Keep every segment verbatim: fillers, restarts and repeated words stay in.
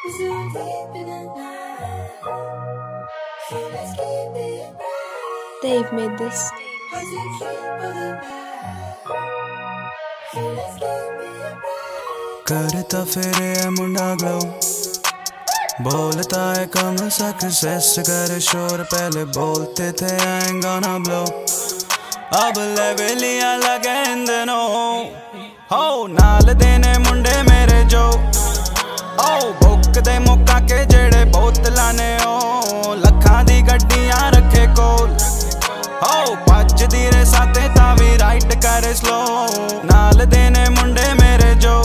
Dave made this. करता फिर ये मुंडा ग्लो, बोलता है कम सक्सेस कर शोर, पहले बोलते थे I ain't gonna blow, अब लेवलियां लगे इन दिनों हो नाल देने मुंडे मेरे जो ओ बुक दे मुक्का के जेड़े बोतलां ने ओ लखां दी गड्डियां रखे कोल ओ पच दी रे साथे तावी राइट करे स्लो, नाल देने मुंडे मेरे जो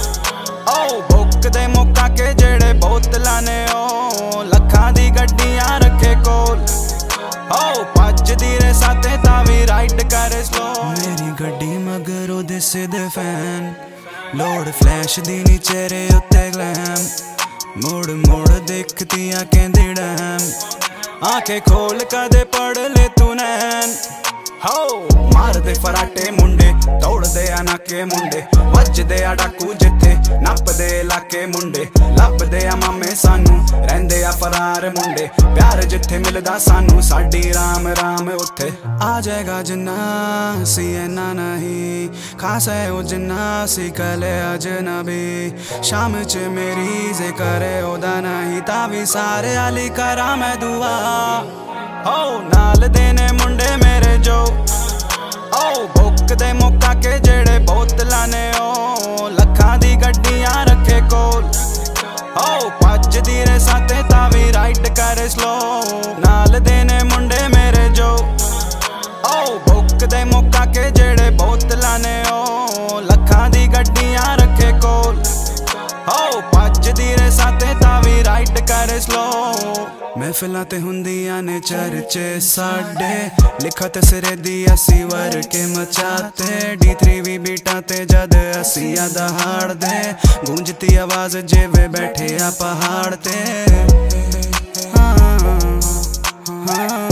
ओ बुक दे मुक्का के जेड़े बोतलां ने ओ लखां दी गड्डियां रखे कोल ओ पच दी रे साथे तावी राइट करे स्लो, मेरी गड्डी मगर ओदे सिद्धे फैन लोड फ्लैश दी नी चेहरे उत्ते ग्लैम, मुड़ मुड़ देखतियां कहंदी डैम, आंखें खोल कदे पढ़ ले तू नैन हो मार दे फराटे मुंडे दौड़ दे अनाके मुंडे वज दे डाकू जिथे नप दे इलाके मुंडे लब दे मामे सानू रहंदे आ फरार मुंडे प्यार जिथे मिलदा सानू साडी राम राम उथे आ जाएगा जिन्ना सी इन्ना नहीं खास है ओ जिन्ना सी कले अजनबी शाम च मेरी जे करे ओदा नहीं तावी सारे अली करा मैं दुआ हो नाल देने मुंडे मेरे जो ओ बुक दे मुक्का के जेड़े बोतलां ने ओ लखां दी गड्डियां रखे कोल ओ पच दी रे साथे तावी राइट करे स्लो, नाल देने मुंडे मेरे जो ओ बुक दे मुक्का के जेड़े बोतलां ने ओ लखां दी गड्डियां रखे कोल ओ पच दी रे साथे तावी राइट करे स्लो, महफिलां ते हुंदियां ने चर्चे साडे लिखत सिरे दी असी वर के मचाते डी थ्री वी बीटा ते जद असी दहाड़ दे गूंजती आवाज जेवे बैठे आ पहाड़ ते हाँ, हाँ, हाँ,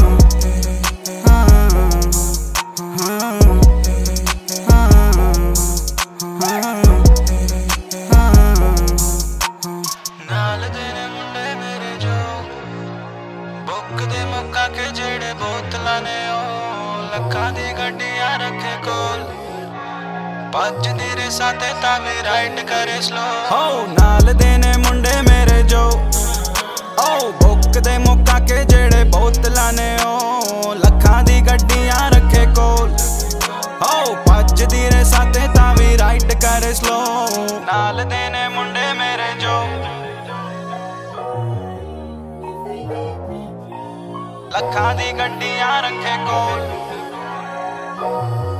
दे मुक्का के जेड़े बोतलां ने ओ लखां दी गड्डियां रखे कोल पच दी रे साथे तावी राइट करे स्लो हो नाल देने मुंडे मेरे जो ओ बुक दे मुक्का के जेड़े बोतलां ने ओ लखां दी गड्डियां रखे कोल ओ पच दी रे साथे तावी राइट करे स्लो, नाल देने मुंडे मेरे जो लखां दी गड्डियां रखे कोल।